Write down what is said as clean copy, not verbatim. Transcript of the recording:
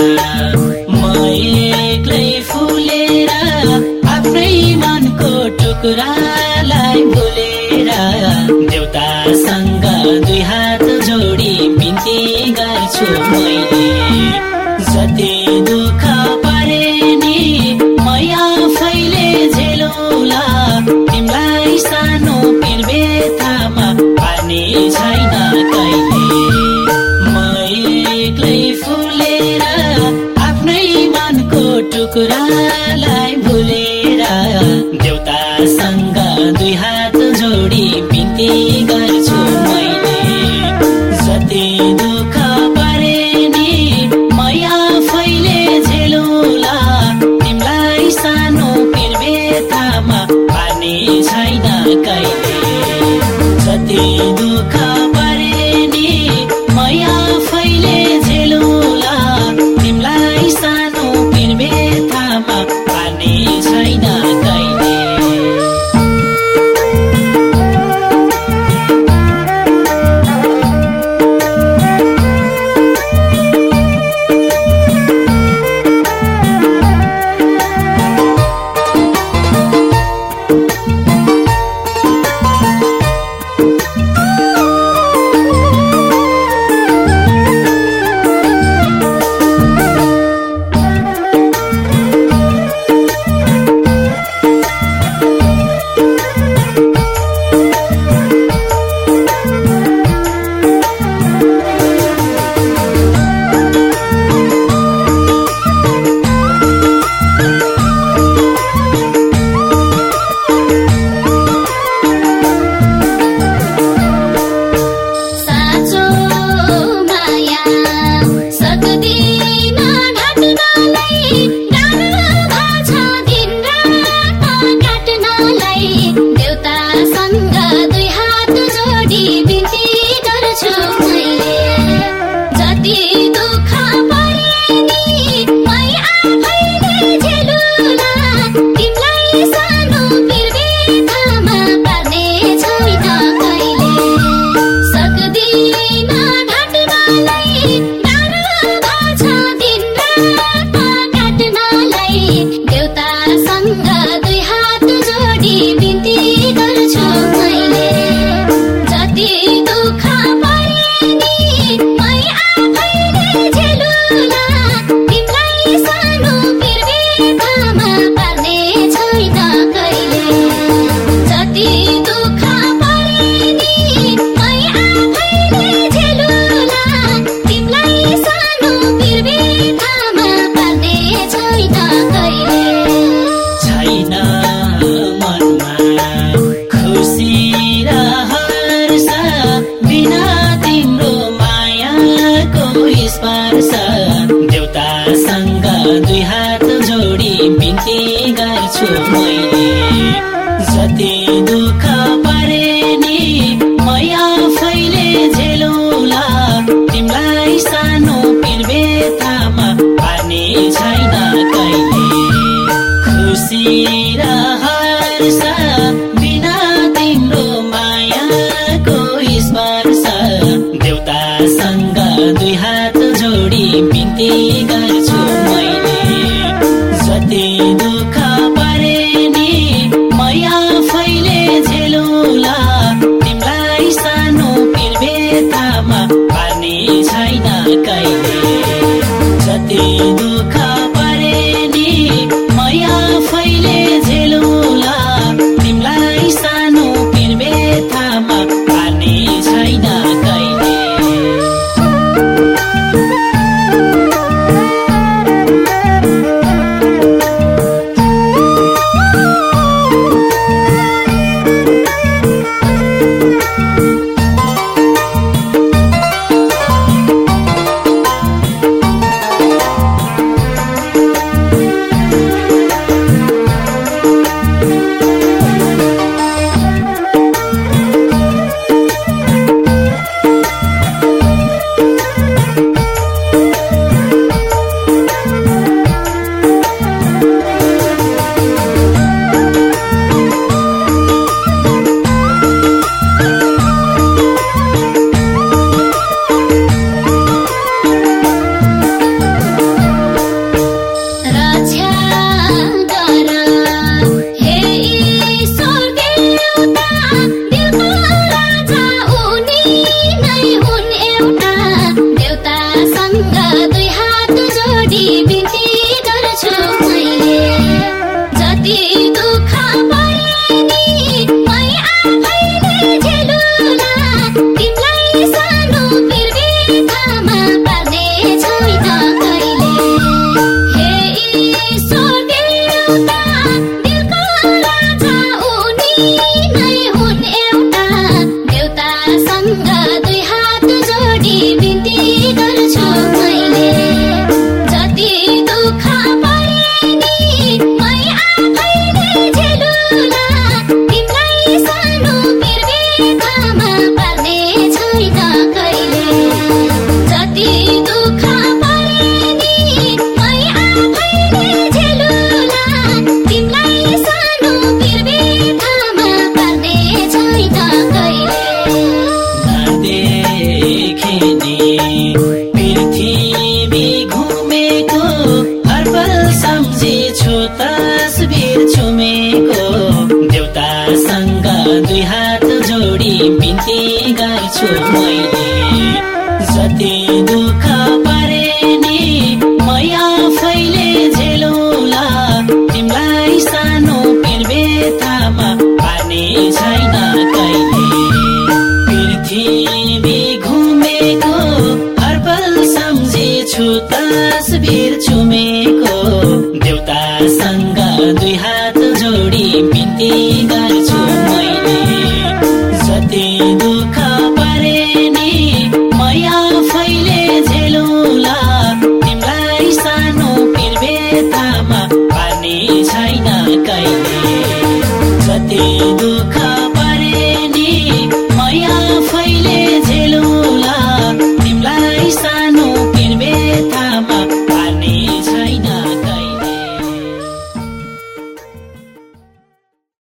म एक्लै फुलेर आफ्नै मनको टुक्रालाई भुलेर देउतासँग दुई हात जोडी बिन्ती गर्छु मैले। जति दुःख परे नि म आफैले झेलौला, तिमीलाई सानो पिरबेथामा पार्ने छैन कहिले। म एक्लै फुलेर आफ्नै मनको टुक्रालाई भुलेर देउतासँग दुई हात जोडी बिन्ती गर्छु मैले। जति दुःख परे नि म आफैले झेलौला, तिमीलाई सानो पिरबेथामा पार्ने छैन कहिले। जति दुःख परे नि म आफैले झेलौला, तिमीलाई सानो पिरबेथामा पार्ने छैन कहिले। देउतासँग दुई हात जोडी बिन्ती गर्छु मैले। जति दुःख परे नि म आफैले झेलौला, तिमीलाई सानो पिरबेथामा पार्ने छैन कहिले। खुसी र हर्ष बिना तिम्रो मायाको स्पर्श, देउतासँग दुई हात जोडी बिन्ती गर्छु मैले। जति दुःख परे नि म आफैले झेलौला, तिमीलाई सानो पिरबेथामा पार्ने छैन कहिले। जति दुःख परे नि म आफैले झेलौला, तिमीलाई सानो पिरबेथामा पार्ने छैन कहिले। चुमेको देउतासँग दुई हात जोडी बिन्ती गर्छु मैले जति दुःख परे नि म आफैले झेलौला तिमीलाई सानो पिरबेतामा पार्ने छैन कहिले जति